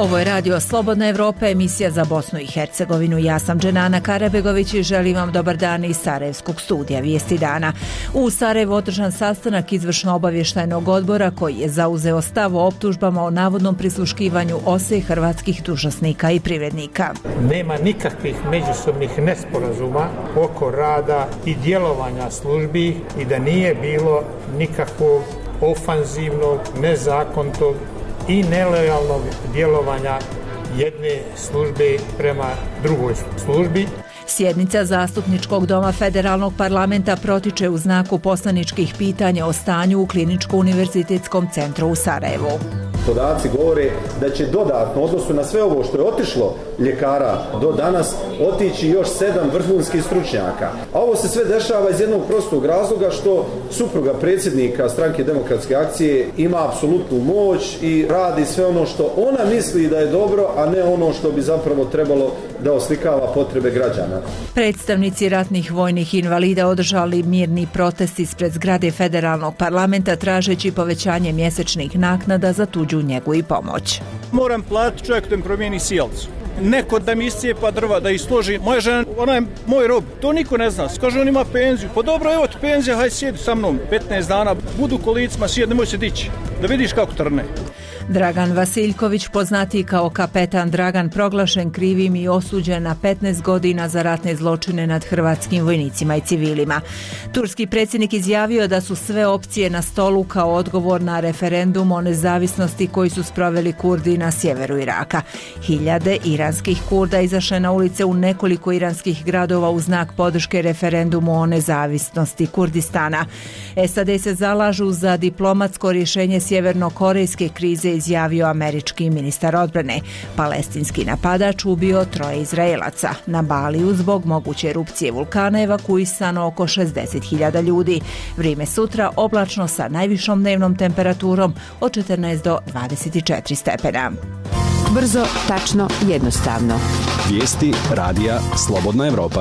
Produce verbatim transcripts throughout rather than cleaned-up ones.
Ovo je Radio Slobodna Evropa, emisija za Bosnu i Hercegovinu. Ja sam Dženana Karabegović i želim vam dobar dan iz Sarajevskog studija Vijesti dana. U Sarajevu održan sastanak izvršno-obavještajnog odbora koji je zauzeo stav o optužbama o navodnom prisluškivanju O S E hrvatskih dužnosnika i privrednika. Nema nikakvih međusobnih nesporazuma oko rada i djelovanja službi i da nije bilo nikakvog ofanzivnog, nezakonitog i nelojalnog djelovanja jedne službe prema drugoj službi. Sjednica Zastupničkog doma Federalnog parlamenta protiče u znaku poslaničkih pitanja o stanju u Kliničko-univerzitetskom centru u Sarajevu. Podaci govore da će dodatno, odnosno na sve ovo što je otišlo ljekara do danas, otići još sedam vrhunskih stručnjaka. A ovo se sve dešava iz jednog prostog razloga što supruga predsjednika Stranke demokratske akcije ima apsolutnu moć i radi sve ono što ona misli da je dobro, a ne ono što bi zapravo trebalo da oslikava potrebe građana. Predstavnici ratnih vojnih invalida održali mirni protest ispred zgrade Federalnog parlamenta tražeći povećanje mjesečnih naknada za tuđu njegu i pomoć. Moram platiti čovjek da mi promijeni sjelcu. Neko da mi iscijepa drva, da ih složi. Moja žena, ona je moj rob. To niko ne zna. Kaže, on ima penziju. Pa dobro, evo ti penzija, hajde sjedi sa mnom. petnaest dana, budu kolicima, sjedi, nemoj se dići. Da vidiš kako trne. Dragan Vasiljković, poznatiji kao kapetan Dragan, proglašen krivim i osuđen na petnaest godina za ratne zločine nad hrvatskim vojnicima i civilima. Turski predsjednik izjavio da su sve opcije na stolu kao odgovor na referendum o nezavisnosti koji su sproveli Kurdi na sjeveru Iraka. Hiljade iranskih Kurda izašle na ulice u nekoliko iranskih gradova u znak podrške referendumu o nezavisnosti Kurdistana. S A D se zalažu za diplomatsko rješenje sjevernokorejske krize, izjavio američki ministar odbrane. Palestinski napadač ubio troje Izraelaca. Na Baliju zbog moguće erupcije vulkana evakuisano oko šezdeset hiljada ljudi. Vrijeme sutra oblačno sa najvišom dnevnom temperaturom od četrnaest do dvadeset četiri stepena. Brzo, tačno, jednostavno. Vijesti radija Slobodna Evropa.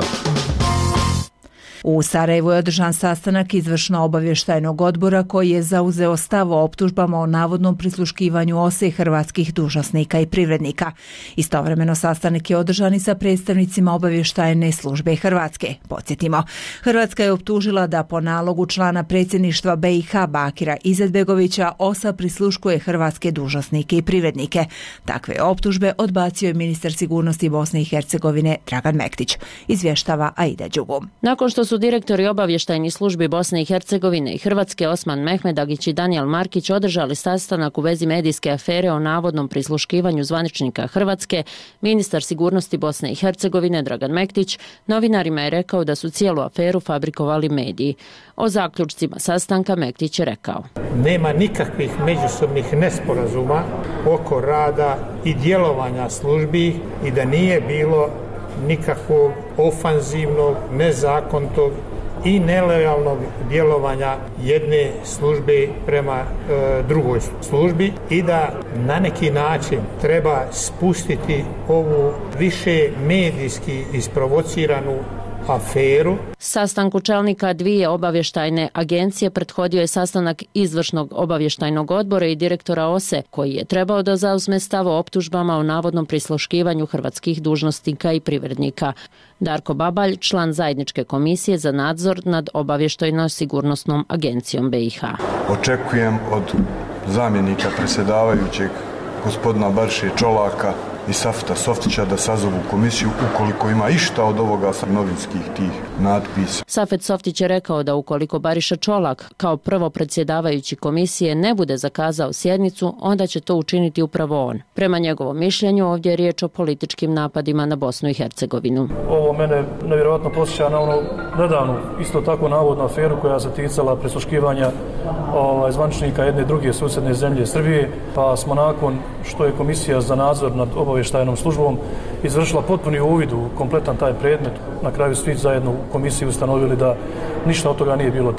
U Sarajevu je održan sastanak izvršno-obavještajnog odbora koji je zauzeo stav o optužbama o navodnom prisluškivanju O S E hrvatskih dužnosnika i privrednika. Istovremeno sastanak je održan i sa predstavnicima obavještajne službe Hrvatske. Podsjetimo, Hrvatska je optužila da po nalogu člana predsjedništva B i H Bakira Izetbegovića O S A prisluškuje hrvatske dužnosnike i privrednike. Takve optužbe odbacio je ministar sigurnosti Bosne i Hercegovine Dragan Mektić, izvještava Aida Đugu. Nakon što su direktori obavještajnih službi Bosne i Hercegovine i Hrvatske Osman Mehmedagić i Danijel Markić održali sastanak u vezi medijske afere o navodnom prisluškivanju zvaničnika Hrvatske, ministar sigurnosti Bosne i Hercegovine Dragan Mektić novinarima je rekao da su cijelu aferu fabrikovali mediji. O zaključcima sastanka Mektić je rekao: Nema nikakvih međusobnih nesporazuma oko rada i djelovanja službi i da nije bilo nikakvog ofanzivnog, nezakonitog i nelojalnog djelovanja jedne službe prema e, drugoj službi i da na neki način treba spustiti ovu više medijski isprovociranu aferu. Sastanku čelnika dvije obavještajne agencije prethodio je sastanak izvršnog obavještajnog odbora i direktora O S E, koji je trebao da zauzme stav o optužbama o navodnom prisluškivanju hrvatskih dužnosnika i privrednika. Darko Babalj, član zajedničke komisije za nadzor nad obavještajno-sigurnosnom agencijom B i H. Očekujem od zamjenika predsjedavajućeg gospodina Barše Čolaka i Safeta Softića da sazovu komisiju ukoliko ima išta od ovoga sa novinskih tih natpisa. Safet Softić je rekao da ukoliko Bariša Čolak kao prvo predsjedavajući komisije ne bude zakazao sjednicu, onda će to učiniti upravo on. Prema njegovom mišljenju ovdje je riječ o političkim napadima na Bosnu i Hercegovinu. Ovo mene nevjerojatno posjeća na ono nedavnu, isto tako navodnu aferu koja se ticala prisluškivanja ovaj, zvaničnika jedne druge susjedne zemlje Srbije, pa smo nakon što je komisija za nadzor nad obavještajnom službom izvršila potpuni uvid u kompletan taj predmet, na kraju svi zajedno u komisiji ustanovili da ništa od toga nije bilo tačno.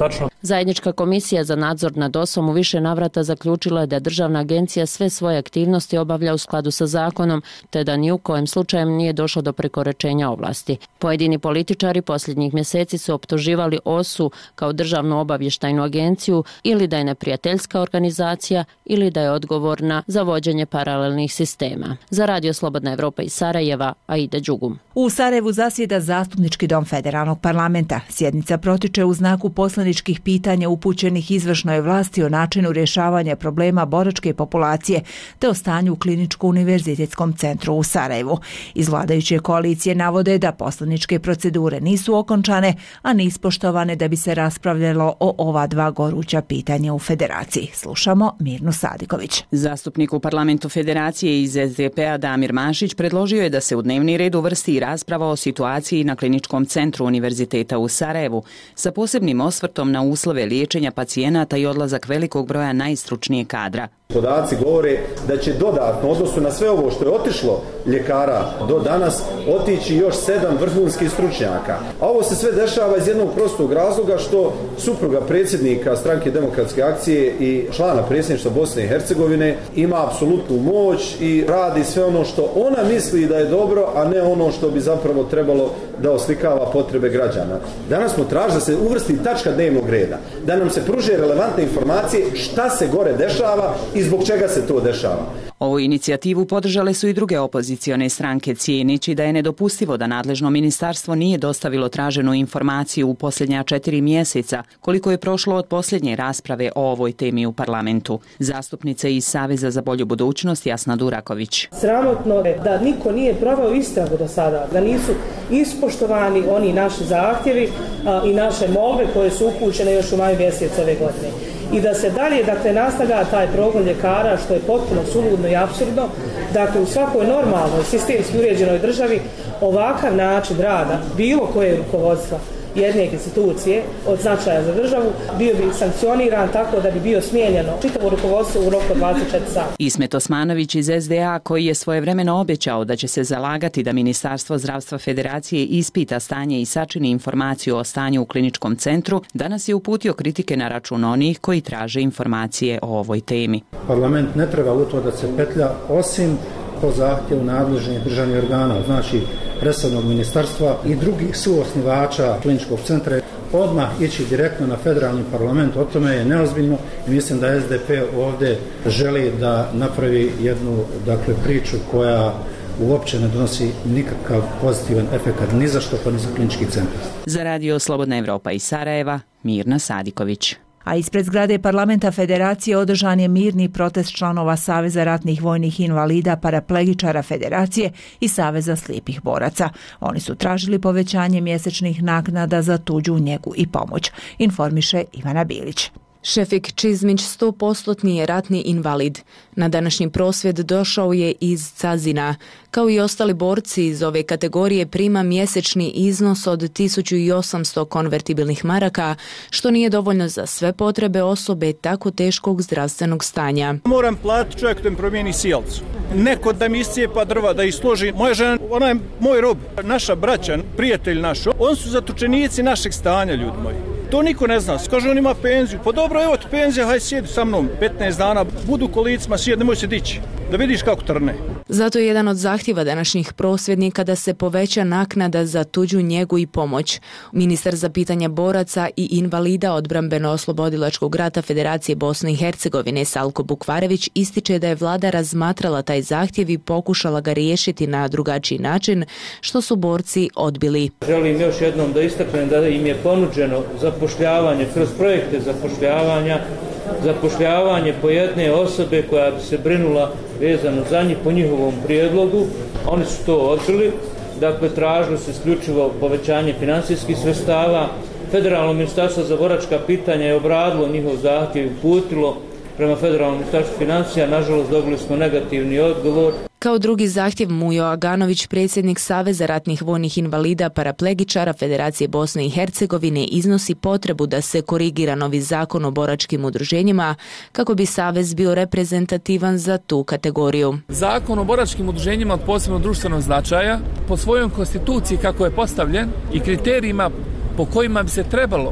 Zajednička komisija za nadzor nad O S O M u više navrata zaključila je da državna agencija sve svoje aktivnosti obavlja u skladu sa zakonom, te da ni u kojem slučajem nije došlo do prekoračenja ovlasti. Pojedini političari posljednjih mjeseci su optuživali O S U kao državnu obavještajnu agenciju ili da je neprijateljska organizacija ili da je odgovorna za vođenje paralelnih sistema. Za Radio Slobodna Evropa iz Sarajeva, Aida Đugum. U Sarajevu zasjeda Zastupnički dom Federalnog parlamenta. Sjednica protiče u znaku poslaničkih pitanja upućenih izvršnoj vlasti o načinu rješavanja problema boračke populacije te o stanju u kliničko-univerzitetskom centru u Sarajevu. Iz vladajuće koalicije navode da poslaničke procedure nisu okončane, a ni ispoštovane da bi se raspravljalo o ova dva goruća pitanja u Federaciji. Slušamo Mirnu Sadiković. Zastupnik u parlamentu Federacije iz S D P-a Damir Mašić predložio je da se u dnevni red uvrsti rasprava o situaciji na kliničkom centru Univerziteta u Sarajevu sa posebnim osvrtom na uslove liječenja pacijenata i odlazak velikog broja najstručnijeg kadra. Podaci govore da će dodatno, odnosu na sve ovo što je otišlo ljekara do danas, otići još sedam vrhunskih stručnjaka. A ovo se sve dešava iz jednog prostog razloga što supruga predsjednika Stranke demokratske akcije i člana predsjedništva Bosne i Hercegovine ima apsolutnu moć i radi sve ono što ona misli da je dobro, a ne ono što bi zapravo trebalo da oslikava potrebe građana. Danas smo tražili da se uvrsti tačka dnevnog reda, da nam se pruže relevantne informacije šta se gore dešava i zbog čega se to dešava. Ovu inicijativu podržale su i druge opozicione stranke, cijeneći da je nedopustivo da nadležno ministarstvo nije dostavilo traženu informaciju u posljednja četiri mjeseca, koliko je prošlo od posljednje rasprave o ovoj temi u parlamentu. Zastupnica iz Saveza za bolju budućnost Jasna Duraković. Sramotno je da niko nije proveo istragu do sada, da nisu ispoštovani oni naši zahtjevi a, i naše molbe koje su upućene još u maju mjesec ove godine. I da se dalje, dakle, nastavlja taj progon ljekara, što je potpuno suludno i apsurdno. Dakle, u svakoj normalnoj, sistemski uređenoj državi ovakav način rada bilo koje rukovodstva jedne institucije od značaja za državu bio bi sankcioniran tako da bi bio smijenjeno čitavo rukovodstvo u roku dvadeset četiri sata. Ismet Osmanović iz S D A, koji je svojevremeno obećao da će se zalagati da Ministarstvo zdravstva Federacije ispita stanje i sačini informaciju o stanju u kliničkom centru, danas je uputio kritike na račun onih koji traže informacije o ovoj temi. Parlament ne treba u to da se petlja osim po zahtjevu nadležnih državnih organa, znači resornog ministarstva i drugih suosnivača kliničkog centra, odmah ići direktno na federalni parlament. O tome je neozbiljno i mislim da S D P ovdje želi da napravi jednu, dakle, priču koja uopće ne donosi nikakav pozitivan efekat ni za što, pa ni za klinički centar. Za Radio Slobodna Evropa iz Sarajeva, Mirna Sadiković. A ispred zgrade parlamenta Federacije održan je mirni protest članova Saveza ratnih vojnih invalida, paraplegičara Federacije i Saveza slijepih boraca. Oni su tražili povećanje mjesečnih naknada za tuđu njegu i pomoć, informiše Ivana Bilić. Šefik Čizmić sto posto je ratni invalid. Na današnji prosvjed došao je iz Cazina. Kao i ostali borci iz ove kategorije prima mjesečni iznos od tisuću osamsto konvertibilnih maraka, što nije dovoljno za sve potrebe osobe tako teškog zdravstvenog stanja. Moram platiti čovjek da mi promijeni sjelcu. Neko da mi iscijepa drva, da ih složi. Moja žena, ona je moj rob, naša braća, prijatelj naš. Oni su zatočenici našeg stanja, ljudi moji. To niko ne zna. Kaže, on ima penziju. Pa dobro, evo ti penzija, hajde sjedi sa mnom. petnaest dana, budu kolicima, sjedi, nemoj se dići. Da vidiš kako trne. Zato je jedan od zahtjeva današnjih prosvjednika da se poveća naknada za tuđu njegu i pomoć. Ministar za pitanja boraca i invalida odbrambeno-oslobodilačkog rata Federacije Bosne i Hercegovine Salko Bukvarević ističe da je vlada razmatrala taj zahtjev i pokušala ga riješiti na drugačiji način, što su borci odbili. Želim još jednom da istaknem da im je ponuđeno zapošljavanje kroz projekte zapošljavanja, zapošljavanje po jedne osobe koja bi se brinula vezano za njih po njihovom prijedlogu. Oni su to odbili, dakle tražili se isključivo povećanje financijskih sredstava. Federalno ministarstvo za boračka pitanja je obradilo njihov zahtjev i uputilo prema Federalnom ministarstvu financija. Nažalost, dobili smo negativni odgovor. Kao drugi zahtjev Mujo Aganović, predsjednik Saveza ratnih vojnih invalida paraplegičara Federacije Bosne i Hercegovine, iznosi potrebu da se korigira novi zakon o boračkim udruženjima kako bi Savez bio reprezentativan za tu kategoriju. Zakon o boračkim udruženjima od posebnog društvenog značaja po svojoj konstituciji kako je postavljen i kriterijima po kojima bi se trebalo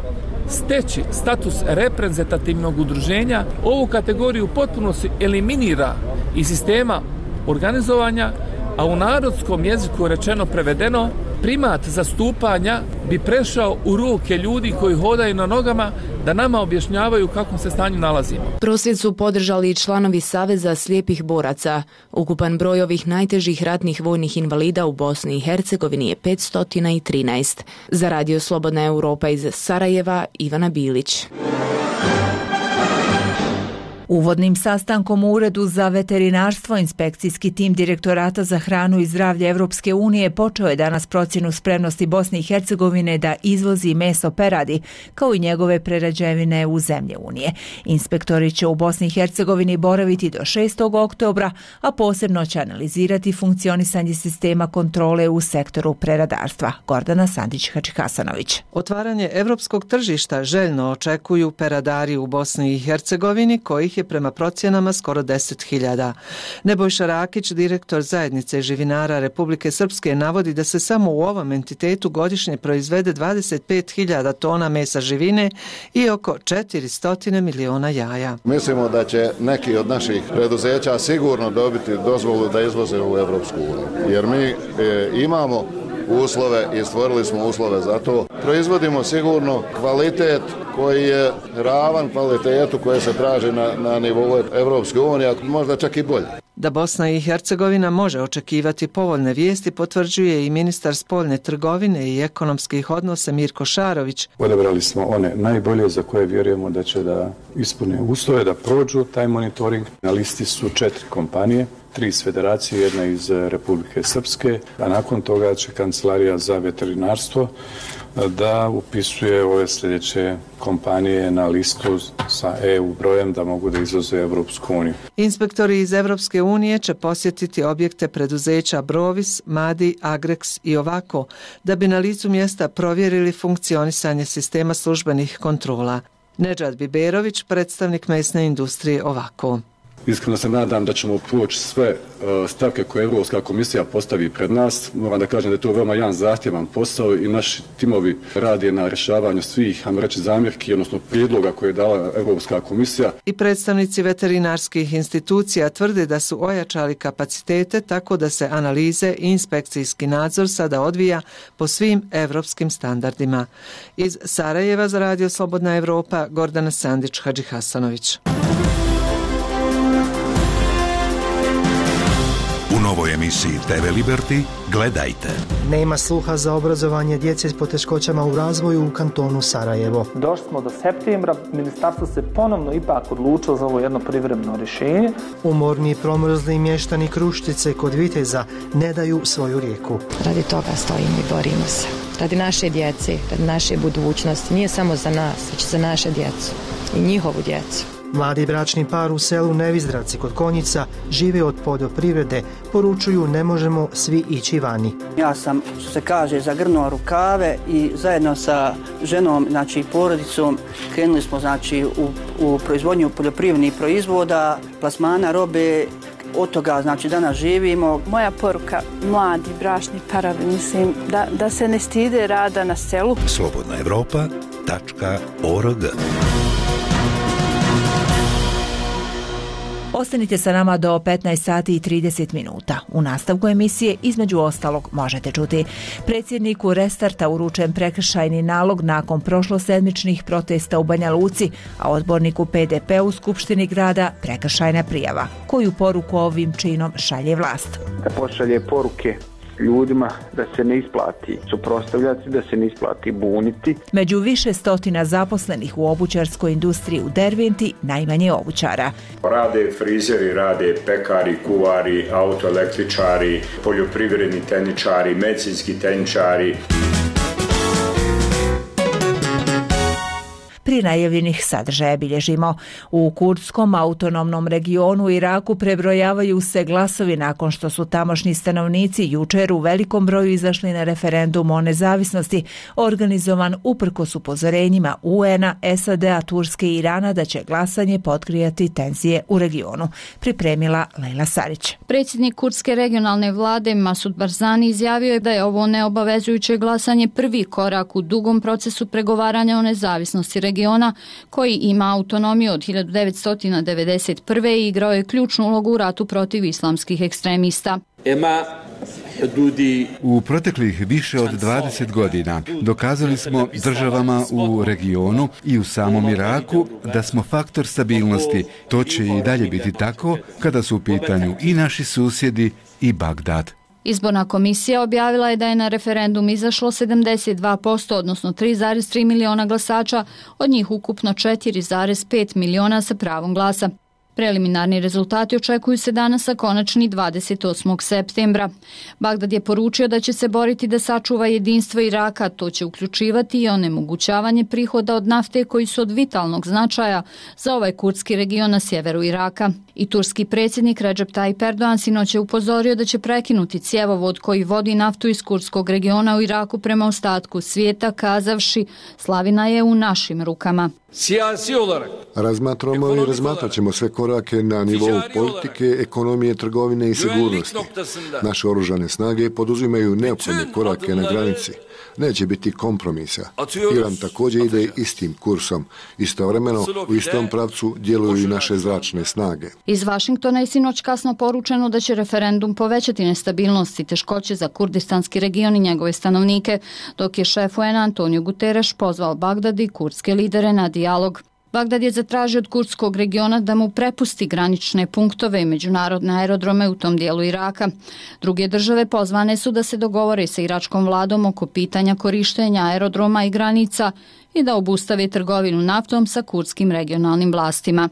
steći status reprezentativnog udruženja, ovu kategoriju potpuno se eliminira iz sistema organizovanja, a u narodskom jeziku rečeno prevedeno, primat zastupanja bi prešao u ruke ljudi koji hodaju na nogama da nama objašnjavaju kakvom se stanju nalazimo. Prosvjed su podržali i članovi Saveza slijepih boraca. Ukupan broj ovih najtežih ratnih vojnih invalida u Bosni i Hercegovini je petsto trinaest. Za Radio Slobodna Europa iz Sarajeva, Ivana Bilić. Uvodnim sastankom u Uredu za veterinarstvo inspekcijski tim Direktorata za hranu i zdravlje Evropske unije počeo je danas procjenu spremnosti Bosne i Hercegovine da izvozi meso peradi, kao i njegove prerađevine u zemlje Unije. Inspektori će u Bosni i Hercegovini boraviti do šestog oktobra, a posebno će analizirati funkcionisanje sistema kontrole u sektoru preradarstva. Gordana Sandić-Hačihasanović. Otvaranje evropskog tržišta željno očekuju peradari u Bosni i Hercegovini, kojih je prema procjenama skoro deset hiljada. Nebojša Rakić, direktor zajednice živinara Republike Srpske, navodi da se samo u ovom entitetu godišnje proizvede dvadeset pet hiljada tona mesa živine i oko četiristo miliona jaja. Mislimo da će neki od naših preduzeća sigurno dobiti dozvolu da izvoze u Evropsku uniju, jer mi e, imamo uslove i stvorili smo uslove za to. Proizvodimo sigurno kvalitet koji je ravan kvalitetu koje se traži na, na nivou Evropske unije, možda čak i bolje. Da Bosna i Hercegovina može očekivati povoljne vijesti potvrđuje i ministar spoljne trgovine i ekonomskih odnosa Mirko Šarović. Odabrali smo one najbolje za koje vjerujemo da će da ispune uslove, da prođu taj monitoring. Na listi su četiri kompanije, tri iz federacije, jedna iz Republike Srpske, a nakon toga će Kancelarija za veterinarstvo da upisuje ove sljedeće kompanije na listu sa E U brojem da mogu da izvoze u Evropsku uniju. Inspektori iz Evropske unije će posjetiti objekte preduzeća Brovis, Madi, Agrex i Ovako, da bi na licu mjesta provjerili funkcionisanje sistema službenih kontrola. Nedžad Biberović, predstavnik mesne industrije Ovako. Iskreno se nadam da ćemo proći sve uh, stavke koje Europska komisija postavi pred nas. Moram da kažem da je to veoma jedan zahtjevan posao i naši timovi rade na rješavanju svih, ajmo reći, zamjerki, odnosno prijedloga koje je dala Europska komisija. I predstavnici veterinarskih institucija tvrde da su ojačali kapacitete tako da se analize i inspekcijski nadzor sada odvija po svim evropskim standardima. Iz Sarajeva za Radio Slobodna Europa, Gordana Sandić-Hačihasanović. U novoj emisiji T V Liberty gledajte. Nema sluha za obrazovanje djece s poteškoćama u razvoju u kantonu Sarajevo. Došli smo do septembra, ministarstvo se ponovno ipak odlučilo za ovo jedno privremeno rješenje. Umorni i promrzli mještani Kruštice kod Viteza ne daju svoju rijeku. Radi toga stojimo i borimo se. Radi naše djece, radi naše budućnosti. Nije samo za nas, već za naše djecu i njihovu djecu. Mladi bračni par u selu Nevizdravci kod Konjica žive od poljoprivrede, poručuju ne možemo svi ići vani. Ja sam, što se kaže, zagrnuo rukave i zajedno sa ženom, znači porodicom, krenuli smo znači u, u proizvodnju poljoprivrednih proizvoda, plasmana robe. Od toga znači danas živimo. Moja poruka mladi bračni parovi, mislim da, da se ne stide rada na selu. slobodna evropa tačka org. Ostanite sa nama do petnaest sati i trideset minuta. U nastavku emisije između ostalog možete čuti: predsjedniku Restarta uručen prekršajni nalog nakon prošlosedmičnih protesta u Banja Luci, a odborniku P D P u Skupštini grada prekršajna prijava. Koju poruku ovim činom šalje vlast? Da pošalje poruke ljudima da se ne isplati suprotstavljati, da se ne isplati buniti. Među više stotina zaposlenih u obućarskoj industriji u Derventi najmanje obućara. Rade frizeri, rade pekari, kuvari, autoelektričari, poljoprivredni tehničari, medicinski tehničari. prije najavljenih sadržaja bilježimo. U kurdskom autonomnom regionu u Iraku prebrojavaju se glasovi nakon što su tamošnji stanovnici jučer u velikom broju izašli na referendum o nezavisnosti, organizovan uprkos upozorenjima U N-a, S A D-a, Turske i Irana da će glasanje potkrijati tenzije u regionu. Pripremila Lejla Sarić. Predsjednik kurdske regionalne vlade Masud Barzani izjavio je da je ovo neobavezujuće glasanje prvi korak u dugom procesu pregovaranja o nezavisnosti regiona, koji ima autonomiju od hiljadu devetsto devedeset prve i igrao je ključnu ulogu u ratu protiv islamskih ekstremista. U proteklih više od dvadeset godina dokazali smo državama u regionu i u samom Iraku da smo faktor stabilnosti. To će i dalje biti tako kada su u pitanju i naši susjedi i Bagdad. Izborna komisija objavila je da je na referendum izašlo sedamdeset dva posto, odnosno tri zarez tri miliona glasača, od njih ukupno četiri zarez pet miliona sa pravom glasa. Preliminarni rezultati očekuju se danas, a konačni dvadeset osmog septembra. Bagdad je poručio da će se boriti da sačuva jedinstvo Iraka, to će uključivati i onemogućavanje prihoda od nafte koji su od vitalnog značaja za ovaj kurdski region na sjeveru Iraka. I turski predsjednik Recep Tayyip Erdogan sinoć je upozorio da će prekinuti cjevovod koji vodi naftu iz kurdskog regiona u Iraku prema ostatku svijeta, kazavši: slavina je u našim rukama. Razmatramo i razmatrat ćemo sve korake na nivou politike, ekonomije, trgovine i sigurnosti. Naše oružane snage poduzimaju neophodne korake na granici. Neće biti kompromisa. Iran također ide istim kursom. Istovremeno u istom pravcu djeluju i naše zračne snage. Iz Vašingtona je sinoć kasno poručeno da će referendum povećati nestabilnost i teškoće za kurdistanski region i njegove stanovnike, dok je šef U N-a Antonio Guterres pozvao Bagdad i kurdske lidere na dijalog. Bagdad je zatražio od kurdskog regiona da mu prepusti granične punktove i međunarodne aerodrome u tom dijelu Iraka. Druge države pozvane su da se dogovore sa iračkom vladom oko pitanja korištenja aerodroma i granica i da obustave trgovinu naftom sa kurdskim regionalnim vlastima.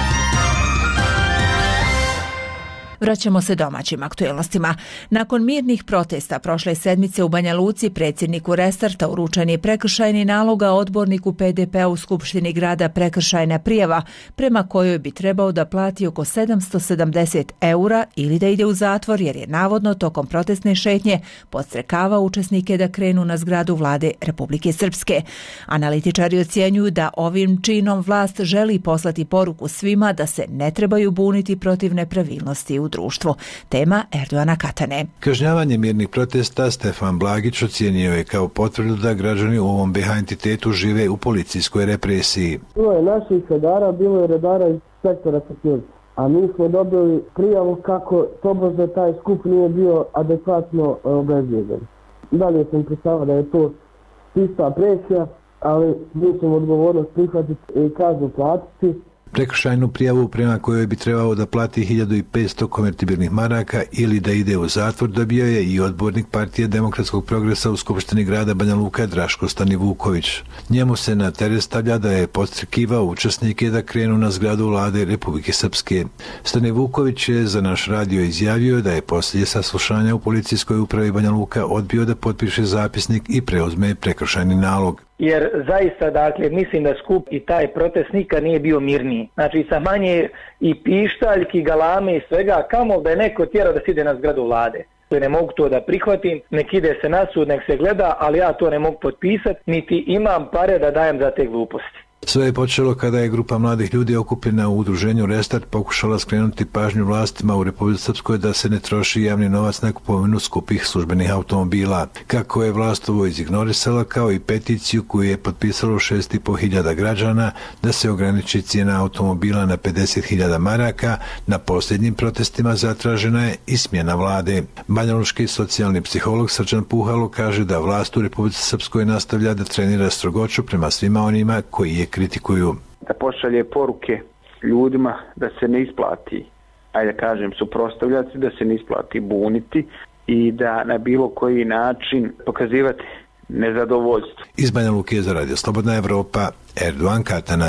Vraćamo se domaćim aktuelnostima. Nakon mirnih protesta prošle sedmice u Banja Luci, predsjedniku Restarta uručen je prekršajni nalog, a odborniku P D P-a u Skupštini grada prekršajna prijava prema kojoj bi trebao da plati oko sedamsto sedamdeset eura ili da ide u zatvor jer je navodno tokom protestne šetnje podstrekavao učesnike da krenu na zgradu vlade Republike Srpske. Analitičari ocjenjuju da ovim činom vlast želi poslati poruku svima da se ne trebaju buniti protiv nepravilnosti u društvu. Tema Erdoana Katane. Kažnjavanje mirnih protesta Stefan Blagić ocijenio je kao potvrdu da građani u ovom B H entitetu žive u policijskoj represiji. Bilo je naših redara, bilo je redara iz sektora security, a mi smo dobili prijavu kako tobože taj skup nije bio adekvatno obezbjeđen. Dalje sam predstavio da je to čista presija, ali mi ćemo odgovornost prihvatiti i kaznu platiti. Prekršajnu prijavu prema kojoj bi trebao da plati hiljadu petsto konvertibilnih maraka ili da ide u zatvor dobio je i odbornik Partije demokratskog progresa u Skupštini grada Banja Luka Draško Stanivuković. Njemu se na teret stavlja da je podstrekivao učesnike da krenu na zgradu vlade Republike Srpske. Stanivuković je za naš radio izjavio da je poslije saslušanja u policijskoj upravi Banja Luka odbio da potpiše zapisnik i preuzme prekršajni nalog. Jer zaista, dakle, mislim da skup i taj protest nikad nije bio mirniji. Znači, sa manje i pištaljki, galame i svega, kamo da je neko tjera da se ide na zgradu vlade. Ne mogu to da prihvatim, nek ide se na sud, nek se gleda, ali ja to ne mogu potpisati, niti imam pare da dajem za te gluposti. Sve je počelo kada je grupa mladih ljudi okupljena u udruženju Restart pokušala skrenuti pažnju vlastima u Republici Srpskoj da se ne troši javni novac na kupovinu skupih službenih automobila. Kako je vlast ovo izignorisala, kao i peticiju koju je potpisalo šest i pol hiljada građana da se ograniči cijena automobila na pedeset hiljada maraka, na posljednjim protestima zatražena je i smjena vlade. Banjalučki socijalni psiholog Srđan Puhalo kaže da vlast u Republici Srpskoj nastavlja da trenira strogoću prema svima onima koji je kritikuju. Da pošalje poruke ljudima da se ne isplati, ajde da kažem, suprotstavljati, da se ne isplati buniti i da na bilo koji način pokazivati nezadovoljstvo. Iz Banja Luke za Radio Slobodna Evropa, Erdoan Katana.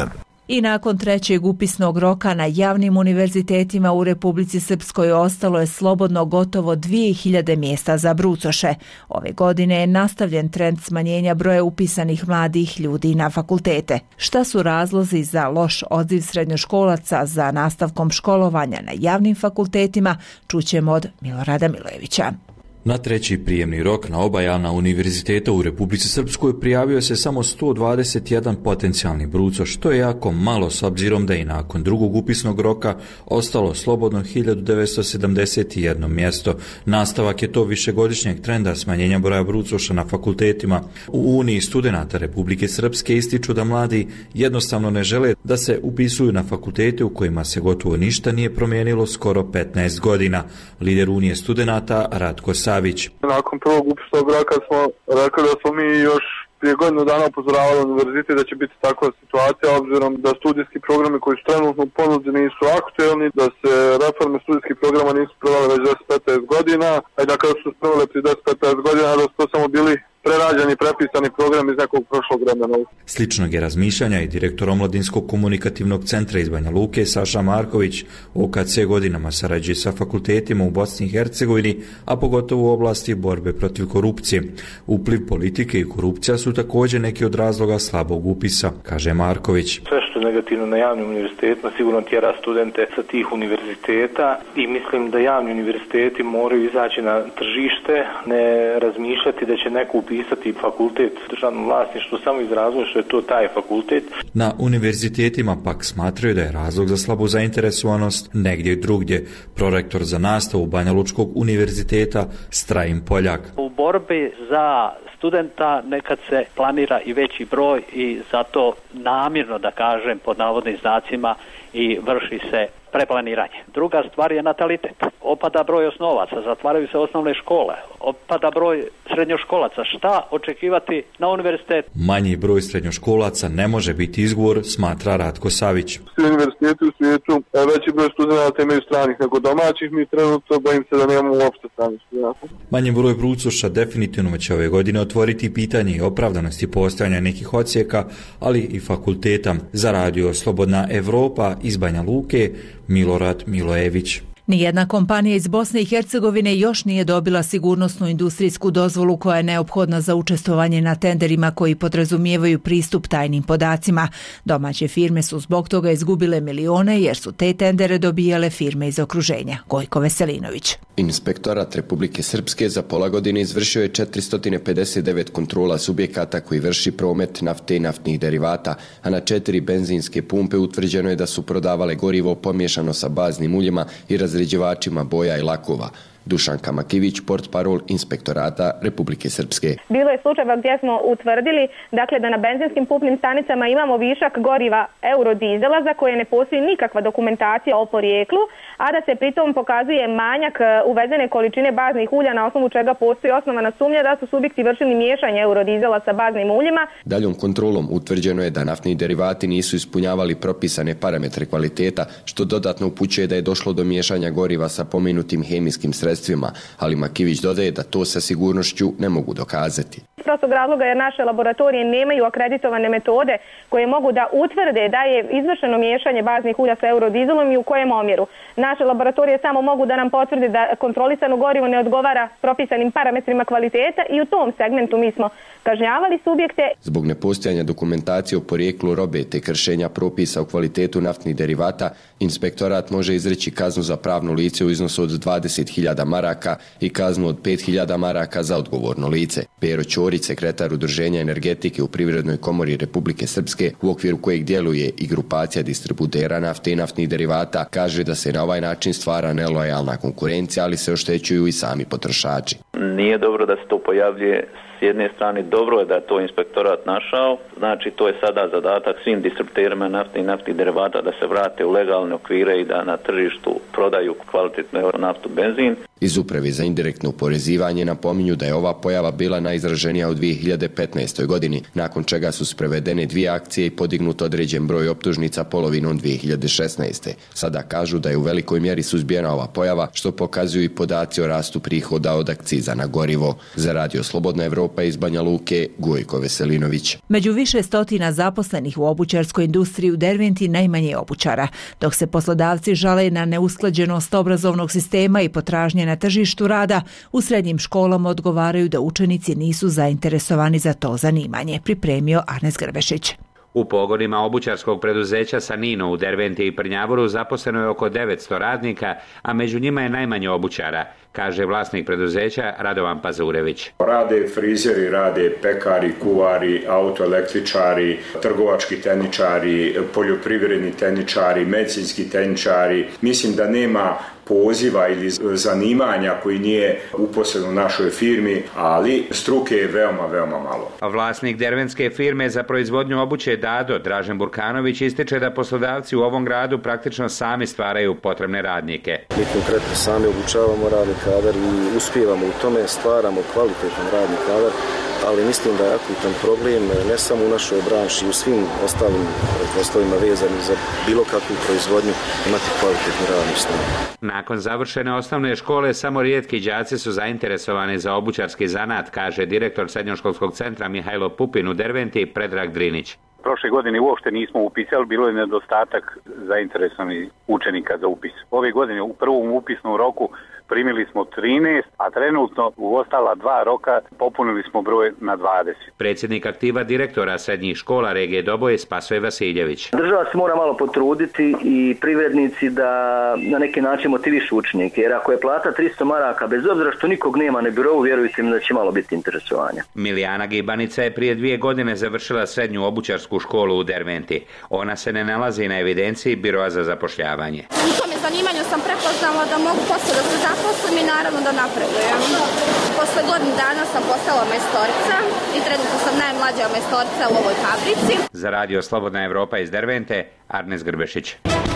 I nakon trećeg upisnog roka na javnim univerzitetima u Republici Srpskoj ostalo je slobodno gotovo dvije hiljade mjesta za brucoše. Ove godine je nastavljen trend smanjenja broja upisanih mladih ljudi na fakultete. Šta su razlozi za loš odziv srednjoškolaca za nastavkom školovanja na javnim fakultetima, čućemo od Milorada Milojevića. Na treći prijemni rok na oba javna univerziteta u Republici Srpskoj prijavio se samo sto dvadeset jedan potencijalni brucoš, što je jako malo s obzirom da je nakon drugog upisnog roka ostalo slobodno hiljadu devetsto sedamdeset jedno mjesto. Nastavak je to višegodišnjeg trenda smanjenja broja brucoša na fakultetima. U Uniji studenata Republike Srpske ističu da mladi jednostavno ne žele da se upisuju na fakultete u kojima se gotovo ništa nije promijenilo skoro petnaest godina. Lider Unije studenata Ratko Savić. Nakon prvog upisnog roka smo rekli da smo mi još prije godinu dana upozoravali univerzitet da će biti takva situacija, obzirom da studijski programi koji su trenutno u ponudi nisu aktuelni, da se reforme studijskih programa nisu provele već deset do petnaest godina, a i da kada su se provele prije deset do petnaest godina, da su to samo bili prerađeni i prepisani program iz nekog prošlog vremena. Sličnog je razmišljanja i direktor Omladinskog komunikativnog centra iz Banja Luke Saša Marković. O K C godinama sarađuje sa fakultetima u Bosni i Hercegovini, a pogotovo u oblasti borbe protiv korupcije. Upliv politike i korupcija su također neki od razloga slabog upisa, kaže Marković. Sve što je negativno na javnim univerzitetima sigurno tjera studente sa tih univerziteta i mislim da javni univerziteti moraju izaći na tržište, ne razmišljati da će neko upisati fakultet u državnom vlasništvu samo iz razloga što je to taj fakultet. Na univerzitetima pak smatraju da je razlog za slabu zainteresovanost negdje drugdje. Prorektor za nastavu Banja Lučkog univerziteta Strajin Poljak. U borbi za studenta nekad se planira i veći broj i zato namjerno, da kažem, pod navodnim znacima, i vrši se preplaniranje. Druga stvar je natalitet. Opada broj osnovaca, zatvaraju se osnovne škole, opada broj srednjoškolaca. Šta očekivati na univerzitet? Manji broj srednjoškolaca ne može biti izgovor, smatra Ratko Savić. Svi univerziteti u svijetu veći broj studenata imaju stranih nego domaćih, mi trenutno bojim se da nemamo uopšte stranih studenata. Manji broj brucoša definitivno će ove godine otvoriti pitanje i opravdanosti postojanja nekih odsjeka, ali i fakulteta. Za radio Slobodna Evropa iz Banja Luke, Milorad Milojević. Nijedna kompanija iz Bosne i Hercegovine još nije dobila sigurnosnu industrijsku dozvolu koja je neophodna za učestvovanje na tenderima koji podrazumijevaju pristup tajnim podacima. Domaće firme su zbog toga izgubile milione jer su te tendere dobijale firme iz okruženja. Gojko Veselinović. Inspektorat Republike Srpske za pola godine izvršio je četiristo pedeset devet kontrola subjekata koji vrši promet nafte i naftnih derivata, a na četiri benzinske pumpe utvrđeno je da su prodavale gorivo pomiješano sa baznim uljima i razređivačima boja i lakova. Dušanka Makivić, portparol Inspektorata Republike Srpske. Bilo je slučajeva gdje smo utvrdili dakle, da na benzinskim pumpnim stanicama imamo višak goriva eurodizela za koje ne postoji nikakva dokumentacija o porijeklu, a da se pritom pokazuje manjak uvezene količine baznih ulja na osnovu čega postoji osnovana sumnja da su subjekti vršili miješanje eurodizela sa baznim uljima. Daljom kontrolom utvrđeno je da naftni derivati nisu ispunjavali propisane parametre kvaliteta, što dodatno upućuje da je došlo do miješanja goriva sa pomenutim hemijskim sredstvima, ali Makivić dodaje da to sa sigurnošću ne mogu dokazati. Iz prostog razloga jer naše laboratorije nemaju akreditovane metode koje mogu da utvrde da je izvršeno miješanje baznih ulja sa eurodizelom i u kojem omjeru. Naše laboratorije samo mogu da nam potvrde da kontrolisano gorivo ne odgovara propisanim parametrima kvaliteta i u tom segmentu mi smo kažnjavali subjekte. Zbog nepostojanja dokumentacije o porijeklu robe te kršenja propisa o kvalitetu naftnih derivata, inspektorat može izreći kaznu za pravno lice u iznosu od dvadeset hiljada maraka i kaznu od pet hiljada maraka za odgovorno lice. Pero Ćorić, sekretar Udruženja energetike u Privrednoj komori Republike Srpske, u okviru kojeg djeluje i grupacija distributera nafte i naftnih derivata, kaže da se na ovaj način stvara nelojalna konkurencija, ali se oštećuju i sami potrošači. Nije dobro da se to pojavljuje. S jedne strane dobro je da je to inspektorat našao, znači to je sada zadatak svim distributerima nafte i naftnih derivata da se vrate u legalne okvire i da na tržištu prodaju kvalitetnu naftu, benzin. Iz Uprave za indirektno oporezivanje napominju da je ova pojava bila najizraženija u dvije hiljade petnaestoj godini, nakon čega su sprovedene dvije akcije i podignut određen broj optužnica polovinom dvije hiljade šesnaeste. Sada kažu da je u velikoj mjeri suzbijena ova pojava, što pokazuju i podaci o rastu prihoda od akciza na gorivo. Za Radio Slobodna Evropa iz Banja Luke, Gojko Veselinović. Među više stotina zaposlenih u obućarskoj industriji u Derventi najmanje je obućara, dok se poslodavci žale na neusklađenost obrazovnog sistema i potražnje na tržištu rada, u srednjim školama odgovaraju da učenici nisu zainteresovani za to zanimanje, pripremio Arnes Grbešić. U pogonima obućarskog preduzeća Sanino u Derventi i Prnjavoru zaposleno je oko devetsto radnika, a među njima je najmanje obućara, kaže vlasnik preduzeća Radovan Pazurević. Rade frizeri, rade pekari, kuvari, autoelektričari, trgovački tehničari, poljoprivredni tehničari, medicinski tehničari. Mislim da nema poziva ili zanimanja koji nije uposlen u našoj firmi, ali struke je veoma, veoma malo. Vlasnik dervenske firme za proizvodnju obuće Dado, Dražen Burkanović, ističe da poslodavci u ovom gradu praktično sami stvaraju potrebne radnike. Mi konkretno sami obučavamo radni kadar i uspijevamo u tome, stvaramo kvalitetan radni kadar, ali mislim da je akutan problem ne samo u našoj branši i u svim ostalim poslovima vezanim za bilo kakvu proizvodnju imati kvalitetni radni snagu. Nakon završene osnovne škole, samo rijetki đaci su zainteresovani za obućarski zanat, kaže direktor srednjoškolskog centra Mihajlo Pupin u Derventi Predrag Drinić. Prošle godine uopšte nismo upisali, bilo je nedostatak zainteresovanih učenika za upis. Ove godine u prvom upisnom roku primili smo trinaest, a trenutno u ostala dva roka popunili smo broj na dvadeset. Predsjednik aktiva direktora srednjih škola regije Doboj Spasoje Vasiljević. Država se mora malo potruditi i privrednici da na neki način motivišu učenike, jer ako je plata tristo maraka, bez obzira što nikog nema na birovu, vjerujte mi da će malo biti interesovanja. Milijana Gibanica je prije dvije godine završila srednju obućarsku školu u Derventi. Ona se ne nalazi na evidenciji Biroa za zapošljavanje. U tome zanimanju sam prepoznala da mogu posle da se zaposlim i naravno da napredujem. Posle godinu dana sam postala majstorica i trenutno sam najmlađa majstorica u ovoj fabrici. Za Radio Slobodna Evropa iz Dervente, Arnes Grbešić.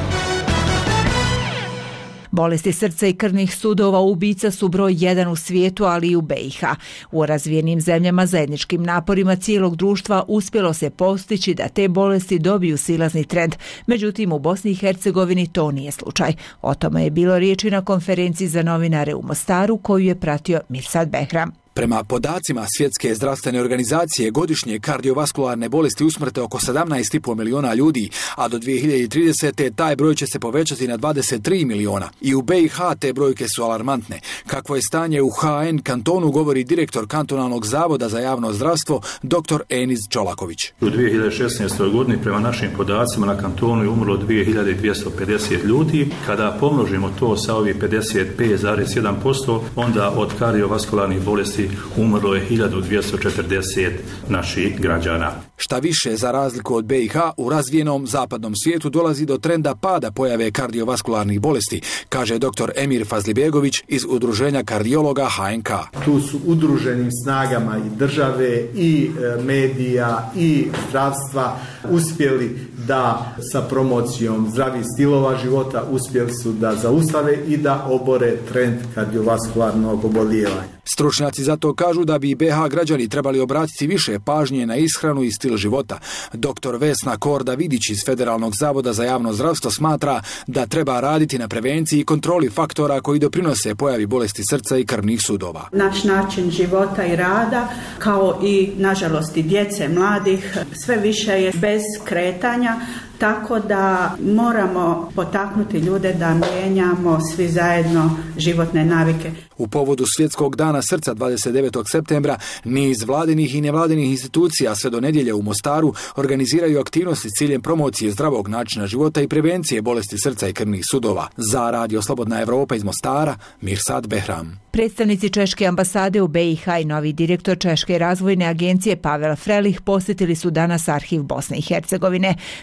Bolesti srca i krvnih sudova ubica su broj jedan u svijetu, ali i u B i H. U razvijenim zemljama zajedničkim naporima cijelog društva uspjelo se postići da te bolesti dobiju silazni trend. Međutim, u Bosni i Hercegovini to nije slučaj. O tome je bilo riječi na konferenciji za novinare u Mostaru, koju je pratio Mirsad Behram. Prema podacima Svjetske zdravstvene organizacije, godišnje kardiovaskularne bolesti usmrte oko sedamnaest i pol miliona ljudi, a do dvije hiljade tridesete. taj broj će se povećati na dvadeset tri miliona. I u B i H te brojke su alarmantne. Kakvo je stanje u H N kantonu govori direktor kantonalnog zavoda za javno zdravstvo, dr Eniz Čolaković. U dvije hiljade šesnaestoj. godini prema našim podacima na kantonu je umrlo dvije hiljade dvjesto pedeset ljudi. Kada pomnožimo to sa ovih pedeset pet zarez jedan posto, onda od kardiovaskularnih bolesti umrlo je hiljadu dvjesto četrdeset naših građana. Šta više, za razliku od B i H, u razvijenom zapadnom svijetu dolazi do trenda pada pojave kardiovaskularnih bolesti, kaže dr Emir Fazlibegović iz Udruženja kardiologa H N K. Tu su udruženim snagama i države i medija i zdravstva uspjeli da sa promocijom zdravih stilova života uspjeli su da zaustave i da obore trend kardiovaskularnog obolijevanja. Stručnjaci zato kažu da bi B H građani trebali obratiti više pažnje na ishranu i stil života. Doktor Vesna Korda-Vidić iz Federalnog zavoda za javno zdravstvo smatra da treba raditi na prevenciji i kontroli faktora koji doprinose pojavi bolesti srca i krvnih sudova. Naš način života i rada, kao i nažalost i djece, mladih, sve više je bez kretanja, tako da moramo potaknuti ljude da mijenjamo svi zajedno životne navike. U povodu Svjetskog dana srca dvadeset devetog septembra niz vladinih i nevladinih institucija sve do nedjelje u Mostaru organiziraju aktivnosti s ciljem promocije zdravog načina života i prevencije bolesti srca i krvnih sudova. Za Radio Slobodna Evropa iz Mostara, Mirsad Behram. Predstavnici Češke ambasade u B i H i novi direktor Češke razvojne agencije Pavel Frelih posjetili su danas arhiv Bosne i Hercegovine. Češka je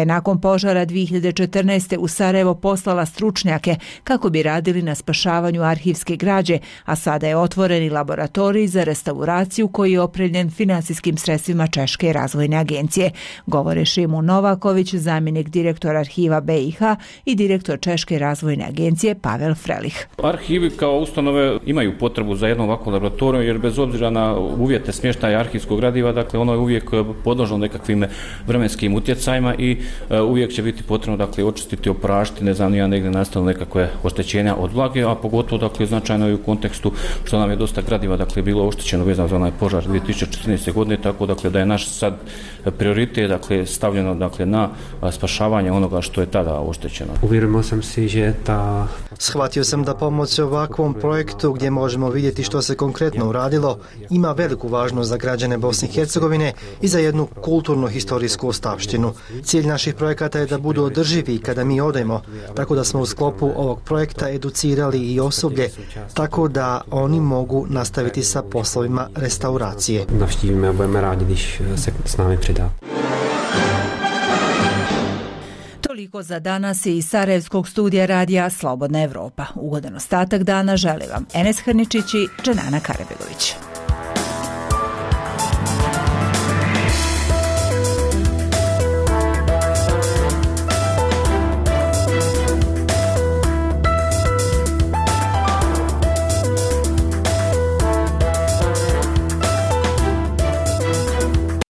nakon požara dvije hiljade četrnaeste. u Sarajevo poslala stručnjake kako bi radili na spašavanju arhivske građe, a sada je otvoreni laboratorij za restauraciju koji je opremljen finansijskim sredstvima Češke razvojne agencije, govore Šimun Novaković, zamjenik direktora arhiva B i H i direktor Češke razvojne agencije Pavel Frelih. Arhivi kao ustanove imaju potrebu za jednom ovakvom laboratorijom, jer bez obzira na uvjete smještaja arhivskog gradiva, dakle ono je uvijek podložno nekakvim vremenskim utjecajima i uh, uvijek će biti potrebno dakle očistiti, oprašiti, ne znam, ja negdje nastalo nekakve oštećenja od vlage, a pogotovo dakle značajno je u kontekstu što nam je dosta gradiva dakle bilo oštećeno vezano za onaj požar dvije tisuće četrnaeste. godine, tako dakle da je naš sad prioritet dakle stavljeno dakle na spašavanje onoga što je tada oštećeno. Uvjerimo sam si že ta... Shvatio sam da pomoć ovakvom projektu gdje možemo vidjeti što se konkretno uradilo ima veliku važnost za građane Bosne i Hercegovine i za jednu kulturno-historijsku ostavštinu. Cilj naših projekata je da budu održivi kada mi odemo, tako da smo u sklopu ovog projekta educirali i osoblje, tako da oni mogu nastaviti sa poslovima restauracije. Navštívime a budeme rádi, když se s námi přidá. Toliko za danas iz Sarajevskog studija radija Slobodna Evropa. Ugodan ostatak dana želi vam Enes Hrničić i Dženana Karabegović.